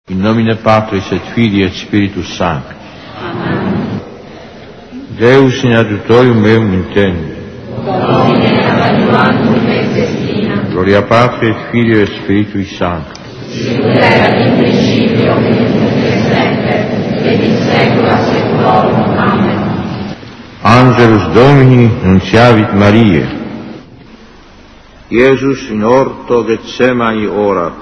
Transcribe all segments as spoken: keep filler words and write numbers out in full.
In nomine Patris et Filii et Spiritus Sancti. Amen. Deus in adjutorium meum intende. Domine adjuvantum me destina. Gloria Patri et Filii et Spiritui Sancti. Sicut erat in principio, et nunc et semper, et in saecula saeculorum. Amen. Angelus Domini nunciavit Mariae. Iesus in orto Gethsemani orat.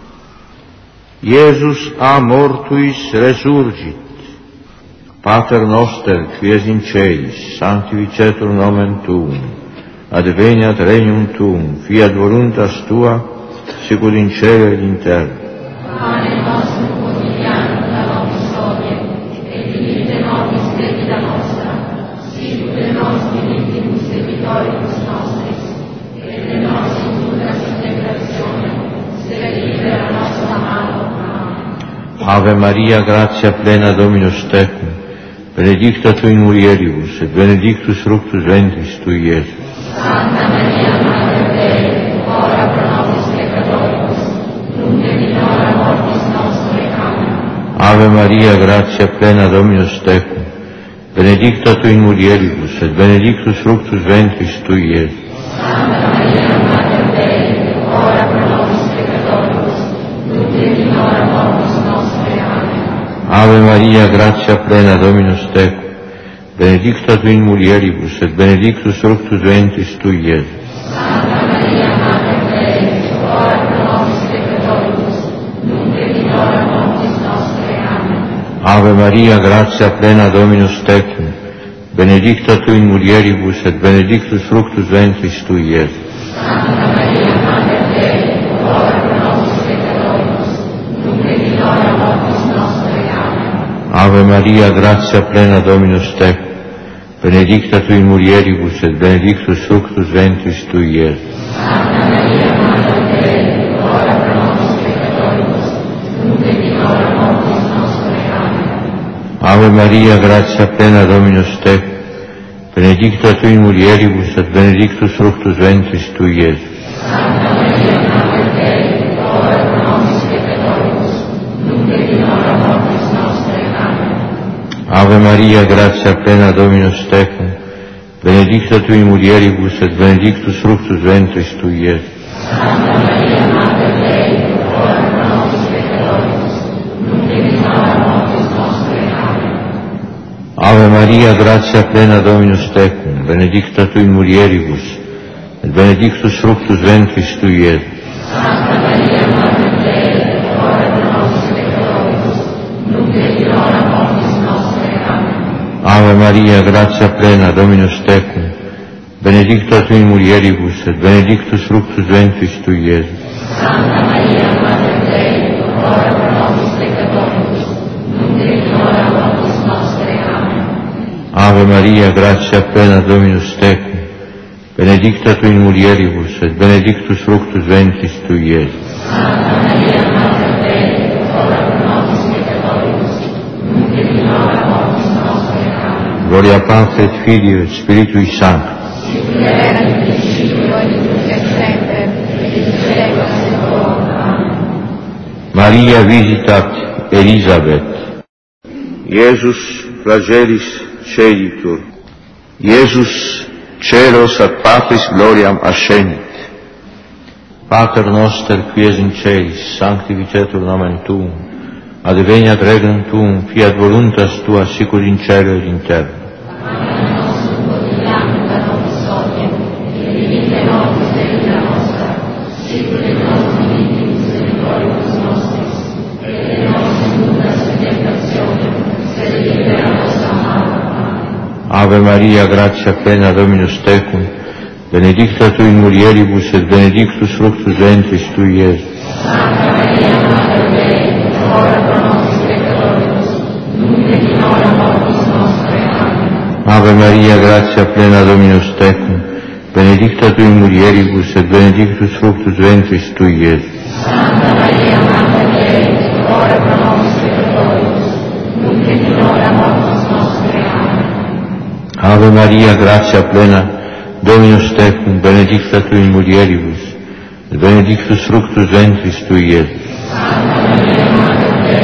Iesus a mortuis resurgit. Pater noster, qui es in celis, sanctificetur nomen tuum, adveniat regnum tuum, fiat voluntas tua, sicut in cielo ed in terra. Pane nostrum quotidianum da nobis hodie, et dimitte nobis debita nostra, sicut et nos dimittimus debitoribus nostris, et ne nos inducas in tentationem, sed libera nos a malo. Ave Maria, gratia plena Dominus tecum, benedicta tu in mulieribus, et benedictus fructus ventris tui, Iesus. Santa Maria, Mater Dei, ora pro nobis peccatoribus, nunc et in hora mortis nostre. Amen. Ave Maria, gratia plena Dominus tecum, benedicta tu in mulieribus, et benedictus fructus ventris tui, Iesus. Santa Maria, Mater Dei, ora pro nobis peccatoribus, nunc et in hora mortis nostre. Amen. Ave Maria, gratia plena Dominus tecum, benedicta tu in mulieribus, et benedictus fructus ventris tui, Iesus. Santa Maria, Mater Dei, ora pro nobis peccatoribus, nunc et in hora mortis nostre. Amen. Ave Maria, gratia plena Dominus tecum, benedicta tu in mulieribus, et benedictus fructus ventris tui, Iesus. Santa Maria, Mater Dei, ora pro nobis peccatoribus, nunc et in hora mortis nostre. Amen. Ave Maria, gratia plena Dominus tecum, benedicta tu in mulieribus, et benedictus fructus ventris tui, Iesus. Santa Maria, Mater Dei, ora pro nobis peccatoribus, nunc et in hora mortis nostre. Amen. Ave Maria, gratia plena Dominus tecum, benedicta tu in mulieribus, et benedictus fructus ventris tui, Iesus. Santa Maria, Mater Dei, ora pro nobis peccatoribus, nunc et in hora mortis nostre. Amen. Ave Maria, gratia plena Dominus tecum, benedicta tu in mulieribus, et benedictus fructus ventris tui, Iesus. Santa Maria, Mater Dei, ora pro nobis peccatoribus, nunc et in hora mortis nostre. Amen. Ave Maria, gratia plena Dominus tecum, benedicta tu in mulieribus, et benedictus fructus ventris tui, Iesus. Santa Maria, Mater Dei, ora pro nobis peccatoribus, nunc et in hora mortis nostre. Amen. Ave Maria, gratia plena Dominus tecum, benedicta tu in mulieribus, et benedictus fructus ventris tui, Iesus. Santa Maria, Mater Dei, ora pro nobis peccatoribus, nunc et in hora mortis nostre. Amen. Ave Maria, gratia plena Dominus tecum, benedicta tu in mulieribus, et benedictus fructus ventris tui, Iesus. Santa Maria, Mater Dei, ora pro nobis peccatoribus, nunc et in hora mortis nostre. Amen. Gloria Patri et Filii et Spiritui Sancti. Sicut erat in principio, et nunc et semper, et in saecula saeculorum. Amen. Maria visitat Elisabeth. Iesus flagellis ceditur. Iesus celos ad Patris gloriam ascendit. Pater noster, qui es in celis, sanctificetur nomen tuum, adveniat regnum tuum, fiat voluntas tua, sicut in cielo ed in terra. Pane nostrum quotidianum da nobis hodie, et dimitte nobis debita nostra, sicut et nos dimittimus debitoribus nostris, et ne nos inducas in tentationem, sed libera nos a malo. Amen. Ave Maria, gratia plena Dominus tecum, benedicta tu in mulieribus, et benedictus fructus ventris tui, Iesus. Santa Maria, Mater Dei, ora pro nobis peccatoribus, nunc et in hora mortis nostre. Amen. Ave Maria, gratia plena Dominus tecum, benedicta tu in mulieribus, et benedictus fructus ventris tui, Iesus. Santa Maria, Mater Dei, ora pro nobis peccatoribus, nunc et in hora mortis nostre. Amen. Ave Maria, gratia plena Dominus tecum, benedicta tu in mulieribus, et benedictus fructus ventris tui, Iesus. Santa Maria, Mater Dei,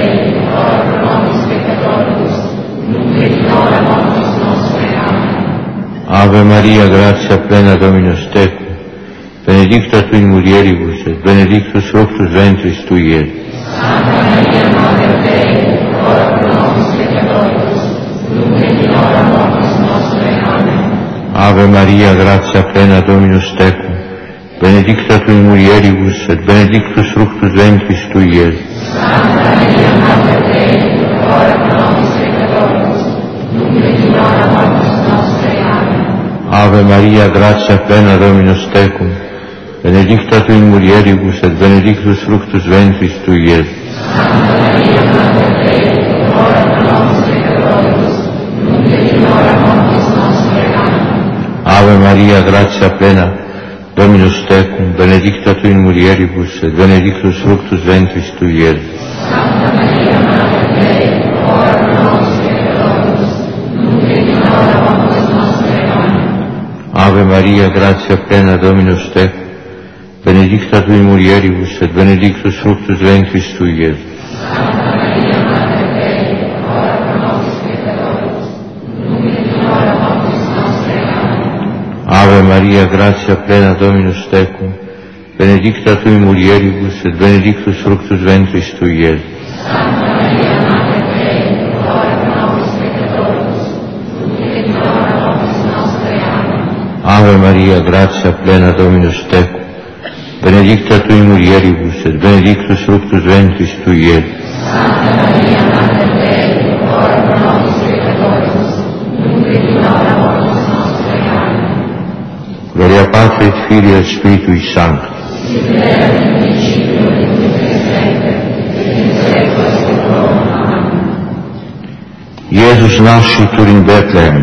Ave Maria, grazia plena, Dominus tecum, benedicta tu in mulieribus, et benedictus fructus ventris tui, Iesus. Santa Maria, Mater Dei, ora pro nobis peccatoribus, nunc et in hora mortis nostre. Amen. Ave Maria, grazia plena, Dominus tecum, benedicta tu in mulieribus, et benedictus fructus ventris tui, Iesus. Santa Maria, Mater Dei, ora pro nobis peccatoribus, nunc et in hora mortis nostre. Amen. Ave Maria, grazia plena, Dominus tecum, benedicta tu in mulieribus, et benedictus fructus ventris tui, Iesus. Santa Maria, Mater Dei, ora pro nobis peccatoribus, nunc et in hora mortis nostre. Amen. Ave Maria, grazia plena, Dominus tecum, benedicta tu in mulieribus, et benedictus fructus ventris tui, Iesus. Santa Maria, Mater Dei, ora pro nobis peccatoribus, nunc et in hora mortis nostre. Amen. Ave Maria, grazia plena, Dominus tecum, benedicta tu in mulieribus, et benedictus fructus ventris tui, Iesus. Santa Maria, Mater Dei, ora pro nobis peccatoribus, nunc et in hora mortis nostre. Amen. Ave Maria, grazia plena, Dominus tecum, benedicta tu in mulieribus, et benedictus fructus ventris tui, Iesus. Santa Maria, Mater Dei, ora pro nobis peccatoribus, nunc et in hora mortis nostre. Amen. Ave Maria, grazia plena, Dominus tecum, benedicta tu in mulieribus, et benedictus fructus ventris tui, Iesus. Santa Maria, Mater Dei, ora pro nobis peccatoribus, nunc et in hora mortis nostre. Amen. Gloria Patri et Filii et Spiritui Sancti. Sic erat in principio et nunc et semper, et in saecula saeculorum. Amen. Iesus nascitur in Bethlehem.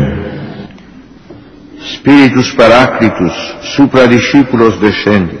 Spiritus Paraclitus supra discipulos descendit.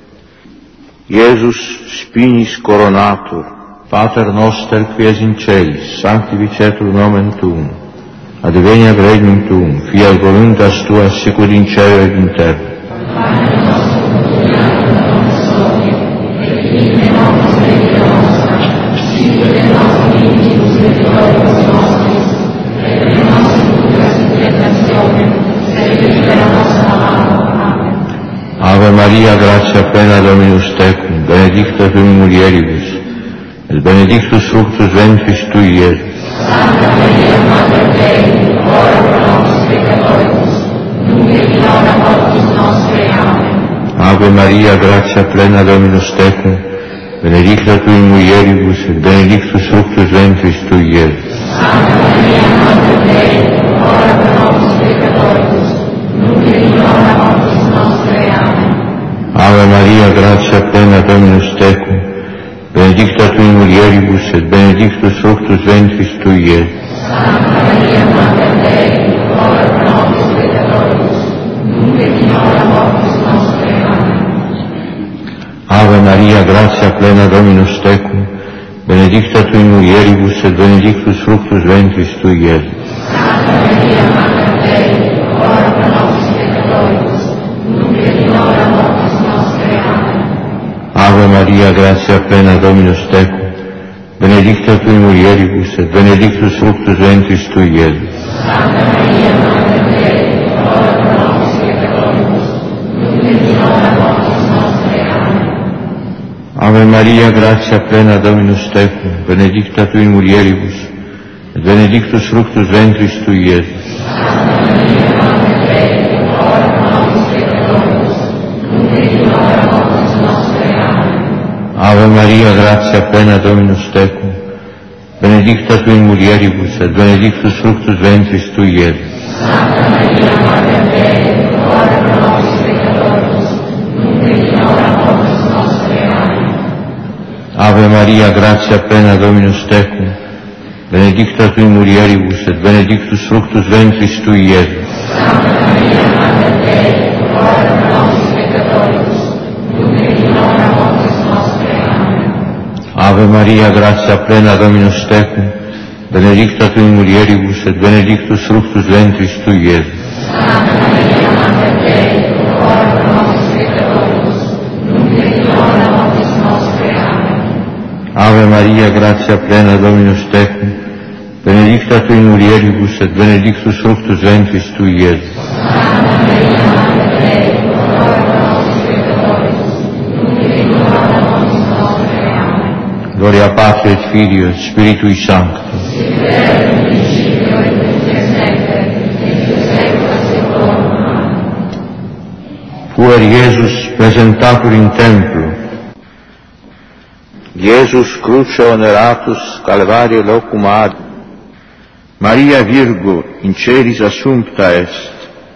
Iesus spinis coronatur. Pater noster qui es in celis, sanctificetur nomen tuum. Adveniat regnum tuum, fiat voluntas tua sicut in cielo et in terra. Pane nostrum quotidianum da nobis hodie, et dimitte nobis debita nostra, sicut et nos dimittimus debitoribus nostris, et ne nos inducas in tentationem, sed libera nos a malo. Amen. Ave Maria, gratia plena, Dominus tecum, benedicta tu in mulieribus, et benedictus fructus ventris tui, Iesus. Santa Maria, Mater Dei, ora pro nobis peccatoribus, nunc et in hora mortis nostre. Amen. Ave Maria, gratia plena, Dominus tecum, benedicta tu in mulieribus, et benedictus fructus ventris tui, Iesus. Santa Maria, Mater Dei, ora pro nobis peccatoribus, nunc et in hora mortis nostre. Amen. Ave Maria, gratia plena, Dominus tecum, benedicta tu in mulieribus, et benedictus fructus ventris tui, Iesus. Santa Maria, Mater Dei, ora pro nobis peccatoribus, nunc et in hora mortis nostre. Amen. Ave Maria, gratia plena, Dominus tecum, benedicta tu in mulieribus, et benedictus fructus ventris tui, Iesus. Santa Maria, Mater Dei, ora pro nobis peccatoribus, nunc et in hora mortis nostre. Amen. Ave Maria, gratia plena, Dominus tecum, benedicta tu in mulieribus, et benedictus fructus ventris tui, Iesus. Santa Maria, Mater Dei, ora pro nobis peccatoribus, nunc et in hora mortis nostre. Amen. Ave Maria, gratia plena, Dominus tecum, benedicta tu in mulieribus, et benedictus fructus ventris tui, Iesus. Santa Maria, Mater Dei, ora pro nobis peccatoribus, nunc et in hora mortis nostre. Amen. Ave Maria, gratia plena, Dominus tecum, benedicta tu in mulieribus, et benedictus fructus ventris tui, Iesus. Santa Maria, Mater Dei, ora pro nobis peccatoribus, nunc et in hora mortis nostre. Amen. Ave Maria, gratia plena, Dominus tecum, benedicta tu in mulieribus, et benedictus fructus ventris tui, Iesus. Santa Maria, Mater Dei, ora pro nobis peccatoribus, nunc et in hora mortis nostre. Amen. Ave Maria, gratia plena, Dominus tecum, benedicta tu in mulieribus, et benedictus fructus ventris tui, Iesus. Santa Maria, Mater Dei, ora pro nobis peccatoribus, nunc et in hora mortis nostre. Amen. Ave Maria, gratia plena, Dominus tecum, benedicta tu in mulieribus et benedictus fructus ventris tui, Iesus. Santa Maria, Mater Dei, ora pro nobis peccatoribus, nunc et in hora mortis nostre. Amen. Gloria Patri et Filio et Spiritui Sancto. Sic erat in principio et nunc et semper, et in saecula saeculorum. Amen. Puer Iesus presentatur in templo, Iesus cruce oneratus calvarie locum ad, Maria Virgo in celis assumpta est.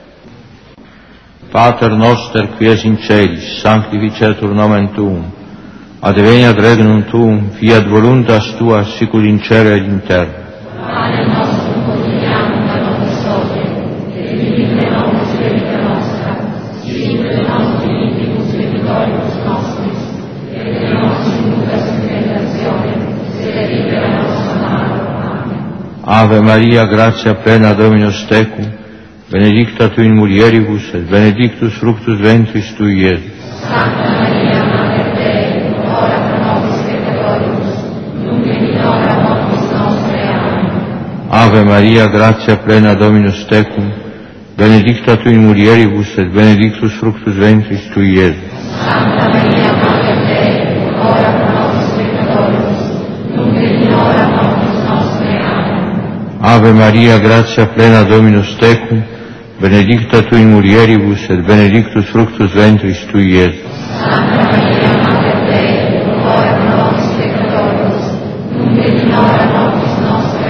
Pater noster qui es in celis, sanctificetur nomen tuum, adveniat regnum tuum, fiat voluntas tua, sicur in cielo ed in terra. Pane nostrum quotidianum da nobis hodie, et dimitte nobis debita nostra, sicut et nos dimittimus debitoribus nostris, et ne nos inducas in tentationem, sed libera nos a malo. Amen. Ave Maria, gratia plena Dominus tecum, benedicta tu in mulieribus, et benedictus fructus ventris tui, Iesus. Santa Maria, Mater Dei, ora pro nobis peccatoribus, nunc et in hora mortis nostre. Amen. Ave Maria, gratia plena Dominus tecum, benedicta tu in mulieribus, et benedictus fructus ventris tui, Iesus. Santa Maria, Mater Dei, ora pro nobis peccatoribus, nunc et in hora mortis nostre. Amen. Ave Maria, gratia plena Dominus tecum, benedicta tu in mulieribus, et benedictus fructus ventris tui, Iesus. Santa Maria, Mater Dei, ora pro nobis peccatoribus, nunc et in hora mortis nostre.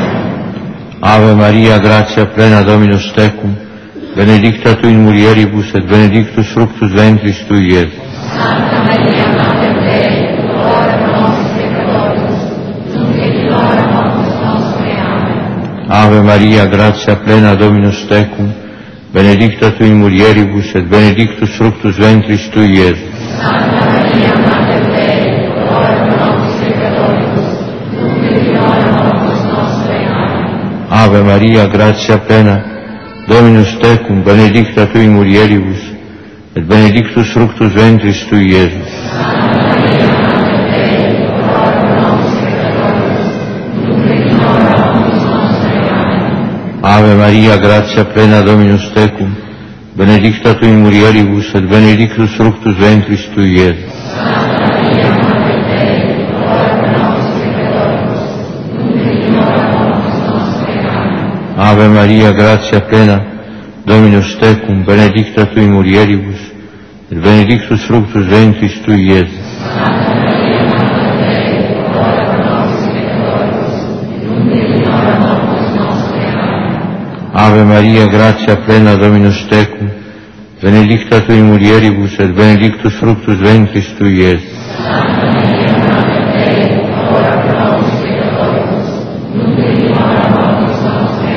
Amen. Ave Maria, gratia plena Dominus tecum, benedicta tu in mulieribus, et benedictus fructus ventris tui, Iesus. Santa Maria, Mater Dei, ora pro nobis peccatoribus, nunc et in hora mortis nostre. Amen. Ave Maria, gratia plena Dominus tecum, benedicta tu in mulieribus, et benedictus fructus ventris tui, Iesus. Santa Maria, Mater Dei, ora pro nobis peccatoribus, nunc et in hora mortis nostre. Amen. Ave Maria, gratia plena Dominus tecum, benedicta tu in mulieribus, et benedictus fructus ventris tui, Iesus. Santa Maria, Mater Dei, ora pro nobis peccatoribus, nunc et in hora mortis nostre. Amen. Ave Maria, gratia plena Dominus tecum, benedicta tu in mulieribus, et benedictus fructus ventris tui, Iesus. Santa Maria, Mater Dei, ora pro nobis peccatoribus, nunc et in hora mortis nostre. Amen. Ave Maria, gratia plena Dominus tecum, benedicta tu in mulieribus, et benedictus fructus ventris tui, Iesus. Santa Maria, Mater Dei, ora pro nobis peccatoribus, nunc et in hora mortis nostre. Amen. Ave Maria, gratia plena Dominus tecum, benedicta tu in mulieribus, et benedictus fructus ventris tui, Iesus. Santa Maria, Mater Dei, ora pro nobis peccatoribus, nunc et in hora mortis nostre.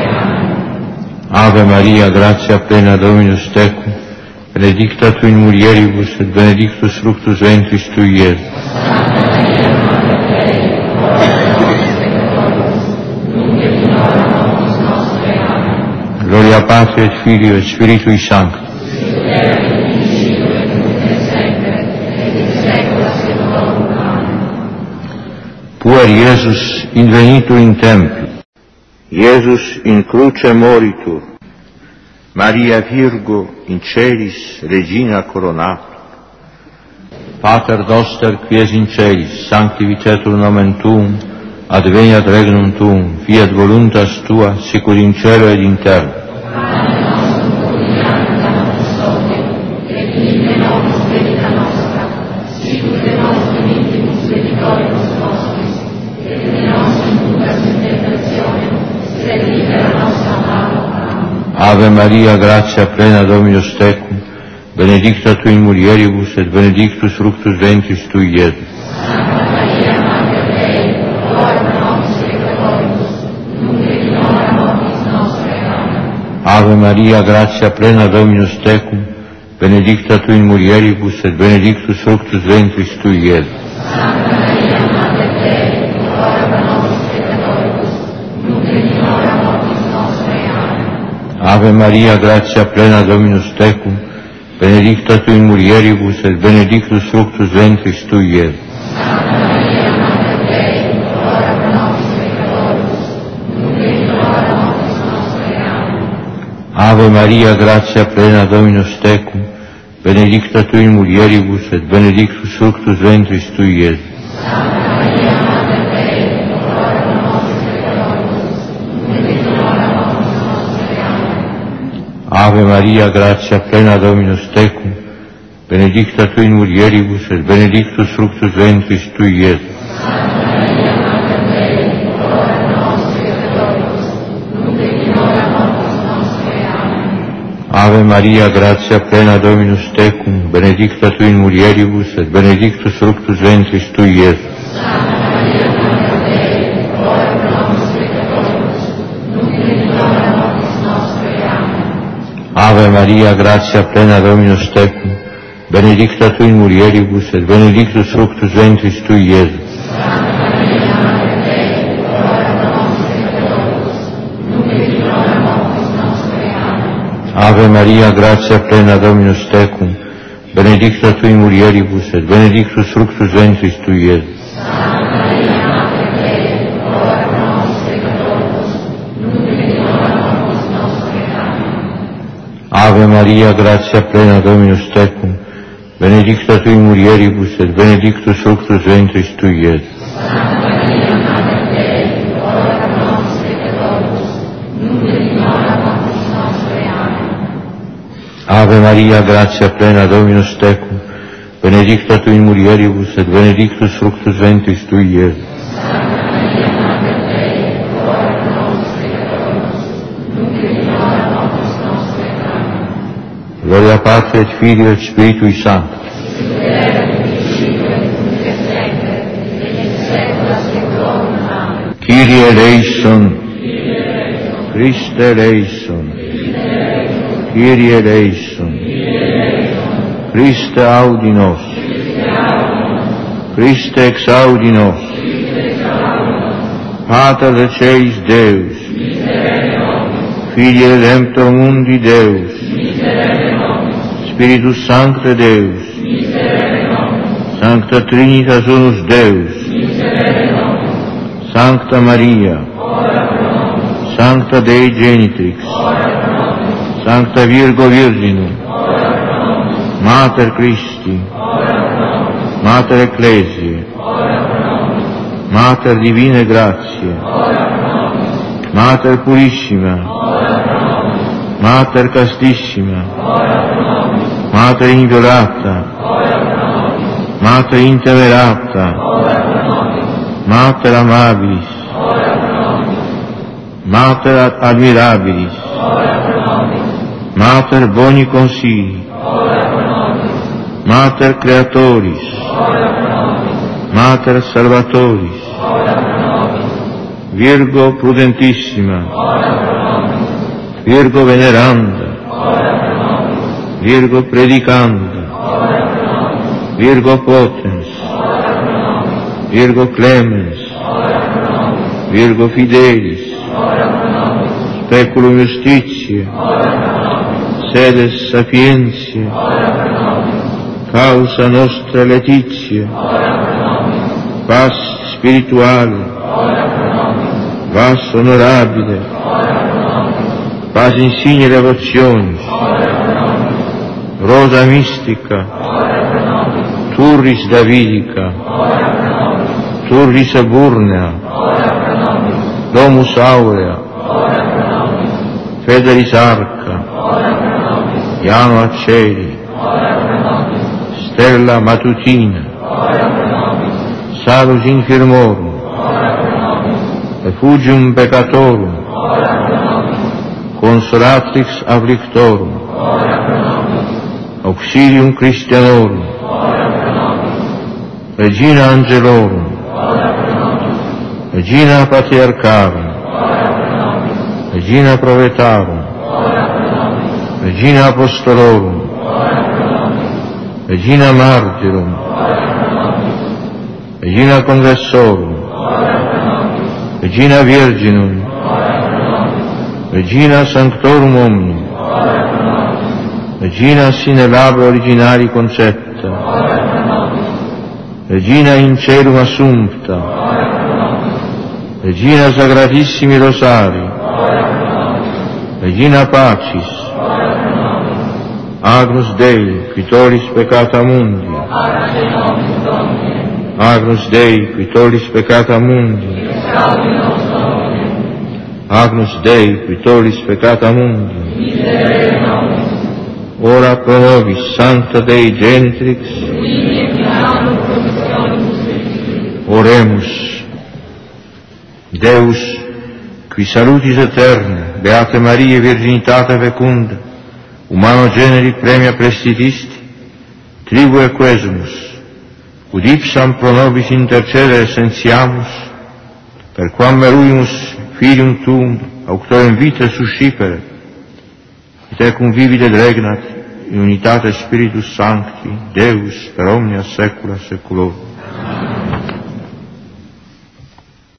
Amen. Ave Maria, gratia plena Dominus tecum, benedicta tu in mulieribus, et benedictus fructus ventris tui, Iesus. Santa Maria, Mater Dei, ora pro nobis peccatoribus, nunc et in hora mortis nostre. Amen. Gloria Patri et Filio et Spiritui Sancto. Sic erat in principio et nunc et semper, et in saecula saeculorum. Amen. Puer Iesus invenitur in templo, Iesus in cruce moritur, Maria Virgo in celis regina coronatur. Pater noster qui es in celis, sanctificetur nomen tuum, adveniat regnum tuum, fiat voluntas tua, sicur in cielo ed in terra. Pane nostrum quotidianum da nobis hodie, et dimitte nobis debita nostra, sicut et nos dimittimus debitoribus nostris, et ne nos inducas in tentationem, sed libera nos a malo. Amen. Ave Maria, gratia plena Dominus tecum, benedicta tu in mulieribus, et benedictus fructus ventris tui, Iesus. Santa Maria, Mater Dei, ora pro nobis peccatoribus, nunc et in hora mortis nostre. Amen. Ave Maria, gratia plena Dominus tecum, benedicta tu in mulieribus, et benedictus fructus ventris tui, Iesus. Santa Maria, Mater Dei, ora pro nobis peccatoribus, nunc et in hora mortis nostre. Amen. Ave Maria, gratia plena Dominus tecum, benedicta tu in mulieribus, et benedictus fructus ventris tui, Iesus. Santa Maria, Mater Dei, ora pro nobis peccatoribus, Ave Maria, grazia plena, Dominus tecum, benedicta tu in mulieribus, et benedictus fructus ventris tui, Iesus. Santa Maria, Mater Dei, ora pro nobis peccatoribus, nunc et in hora mortis nostre. Amen. Ave Maria, grazia plena, Dominus tecum, benedicta tu in mulieribus, et benedictus fructus ventris tui, Iesus. Santa Maria, Mater Dei, ora pro nobis peccatoribus, nunc et in hora mortis nostre. Amen. Ave Maria, grazia plena, Dominus tecum, benedicta tu in mulieribus, et benedictus fructus ventris tui, Iesus. Santa Maria, Mater Dei, ora pro nobis peccatoribus, nunc et in hora mortis nostre. Amen. Ave Maria, grazia plena, Dominus tecum, benedicta tu in mulieribus, et benedictus fructus ventris tui, Iesus. Santa Maria, Mater Dei, ora pro nobis peccatoribus, nunc et in hora mortis nostre. Amen. Ave Maria, grazia plena, Dominus tecum, benedicta tu in mulieribus, et benedictus fructus ventris tui, Iesus. Santa Maria, Mater Dei, ora pro nobis peccatoribus, nunc et in hora mortis nostre. Amen. Ave Maria, grazia plena, Dominus tecum, benedicta tu in mulieribus, et benedictus fructus ventris tui, Iesus. Santa Maria, Mater Dei, ora pro nobis peccatoribus, nunc et in hora mortis nostre. Amen. Ave Maria, grazia plena, Dominus tecum, benedicta tu in mulieribus, et benedictus fructus ventris tui, Iesus. Santa Maria, Mater Dei, ora pro nobis peccatoribus, nunc et in hora mortis nostre. Amen. Gloria Patri et Filio et Spiritui Sancto. Sicut erat in principio et nunc et semper, et in saecula saeculorum. Amen. Kyrie eleison, Christe eleison, Kyrie eleison, Christe audi nos, Christe exaudi nos, Pater de Celis Deus, Filii Redemptor mundi Deus, Spiritus Sancte Deus, Sancta Trinitas unus Deus, Sancta Maria, Sancta Dei Genitrix, Sancta Virgo Virginum, Mater Christi, Mater Ecclesiae, Mater Divine Gratiae, Mater Purissima, Mater Castissima, Mater Inviolata, Mater Intemerata, Mater Amabilis, Mater Admirabilis, Mater Boni Consigli, Mater Creatoris, Mater Salvatoris, Virgo Prudentissima, Virgo Veneranda, Virgo Predicanda, Virgo Potens, Virgo Clemens, Virgo Fidelis, Speculum Justitiae, Sedes Sapientiae, Causa Nostra Laetitia, Vas Spirituale, Vas Honorabile, Vas Insigne Devotionis, Rosa Mystica, Turris Davidica, Turris Aburnea, Domus Aurea, Federis Arca, Iano Acceli, Stella Matutina, Salus Infirmorum, Refugium Peccatorum, Consolatrix Afflictorum, Auxilium Christianorum, Regina Angelorum, Regina Patriarcharum, Regina Prophetarum, Regina Apostolorum, Regina Martyrum, Regina Congressorum, Regina Virginum, Regina Sanctorum Omnium, Regina sine labra originari concepta, Regina in celum assumpta, Regina Sacratissimi Rosari, Regina Pacis, Agnus Dei, qui tollis peccata mundi, Agnus Dei, qui tollis peccata mundi, Agnus Dei, qui tollis peccata mundi, ora pro nobis Sancta Dei Genitrix, oremus. Deus, qui salutis eterne, Beate Marie, virginitate fecunda, humano generi premia prestitisti, tribue quesumus, ud ipsam pro nobis intercedere sentiamus, per quam meruimus filium tuum, auctorem vita suscipere, et ecum vivit et regnat in unitate Spiritus Sancti, Deus per omnia saecula saeculorum.